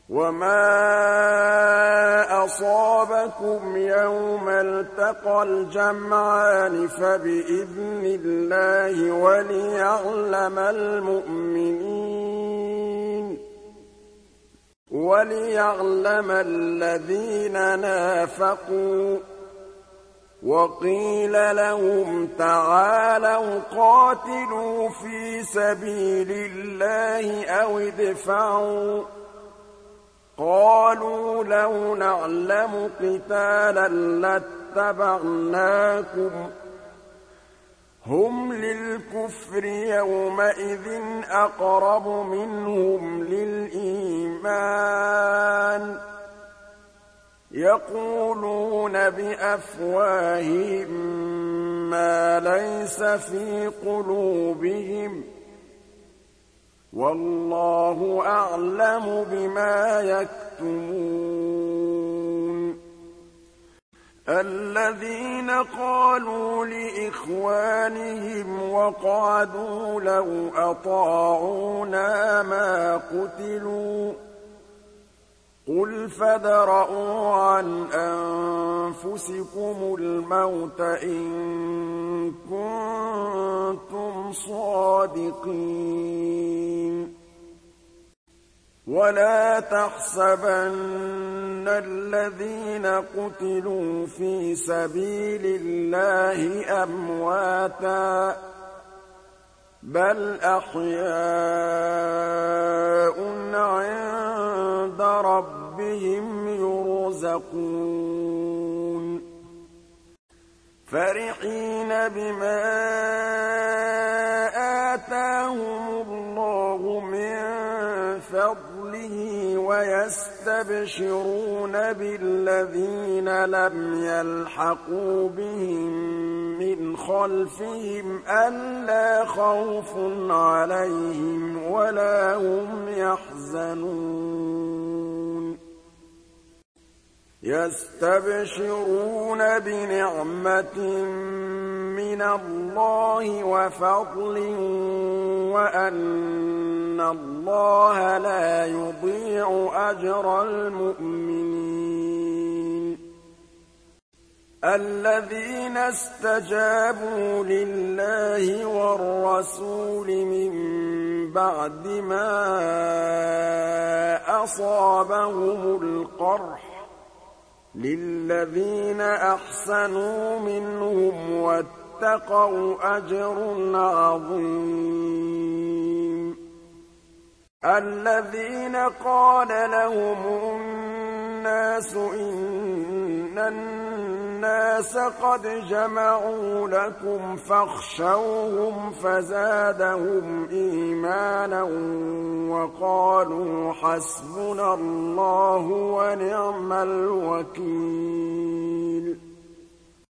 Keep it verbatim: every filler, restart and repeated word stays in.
وَمَا أَصَابَكُمْ يَوْمَ الْتَقَى الْجَمْعَانِ فَبِإِذْنِ اللَّهِ وَلِيَعْلَمَ الْمُؤْمِنِينَ وَلِيَعْلَمَ الَّذِينَ نَافَقُوا. وَقِيلَ لَهُمْ تَعَالَوْا قَاتِلُوا فِي سَبِيلِ اللَّهِ أَوِ ادْفَعُوا ۖ قَالُوا لَوْ نَعْلَمُ قِتَالًا لَّاتَّبَعْنَاكُمْ ۗ هُمْ لِلْكُفْرِ يَوْمَئِذٍ أَقْرَبُ مِنْهُمْ لِلْإِيمَانِ ۚ يَقُولُونَ بِأَفْوَاهِهِم مَّا لَيْسَ فِي قُلُوبِهِمْ ۗ وَاللَّهُ أَعْلَمُ بِمَا يَكْتُمُونَ. الَّذِينَ قَالُوا لِإِخْوَانِهِمْ وَقَعَدُوا لَوْ أَطَاعُونَا مَا قُتِلُوا ۗ قُلْ فَادْرَءُوا عَنْ أَنفُسِكُمُ الْمَوْتَ إِن كُنتُمْ صَادِقِينَ. وَلَا تَحْسَبَنَّ الَّذِينَ قُتِلُوا فِي سَبِيلِ اللَّهِ أَمْوَاتًا ۚ بَلْ أَحْيَاءٌ عِندَ رَبِّهِمْ يُرْزَقُونَ فَرِحِينَ بِمَا آتَاهُمُ اللَّهُ مِن فَضْلِهِ وَيَسْتَبْشِرُونَ بِالَّذِينَ لَمْ يَلْحَقُوا بِهِم مِّنْ خَلْفِهِمْ أَلَّا خَوْفٌ عَلَيْهِمْ وَلَا هُمْ يَحْزَنُونَ يَسْتَبْشِرُونَ بِنِعْمَةٍ مِّنَ اللَّهِ وَفَضْلٍ وَأَنَّ اللَّهَ لَا يُضِيعُ أَجْرَ الْمُؤْمِنِينَ. الَّذِينَ اسْتَجَابُوا لِلَّهِ وَالرَّسُولِ مِن بَعْدِ مَا أَصَابَهُمُ الْقَرْحُ ۚ لِلَّذِينَ أَحْسَنُوا مِنْهُمْ وَاتَّقَوْا أَجْرٌ عَظِيمٌ. الَّذِينَ قَالَ لَهُمُ النَّاسُ إِنَّ النَّاسَ قَدْ جَمَعُوا لَكُمْ فَاخْشَوْهُمْ فَزَادَهُمْ إِيمَانًا وَقَالُوا حَسْبُنَا اللَّهُ وَنِعْمَ الْوَكِيلُ.